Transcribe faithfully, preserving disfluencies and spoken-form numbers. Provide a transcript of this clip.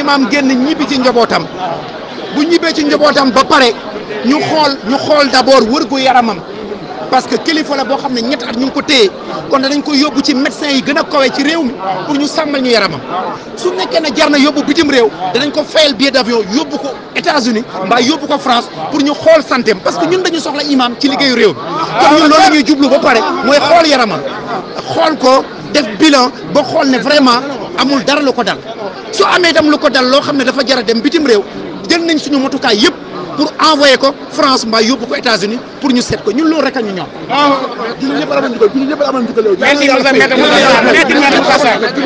imam génn ñibbi ci njabootam bu ñibbee ci njabootam ba pare ñu xool ñu xool d'abord wërgu yaramam parce que kilifa la boo xam ne ñett at ñu ngi ko téye kon danañ ko yóbbu ci médecin yi gën a kawe ci réew mi pour ñu sàmmal ñu yaramam su nekkee ne jar na yóbbu bitim réew danañ ko fayal billet d'avion yóbbu ko États-Unis mbaa yóbbu ko France pour ñu xool santeem parce que ñun dañu soxla imam ci liggéeyu réew mi kon ñun loolu ñuy jublu ba pare mooy xool yaramam xool ko def bilan ba xool ne vraiment amul dara lu ko dal su amee dem lu ko dal loo xam ne dafa jar a dem bitim réew jël nañ suñu motukaay yëpp pour envoyer ko France mbaa yóbbu ko États-Unis pour ñu seet ko ñun loolu rek a ñu ñor. ah jullit ñëpp amoon njukkal jullit ñëpp amoon njukkal yow.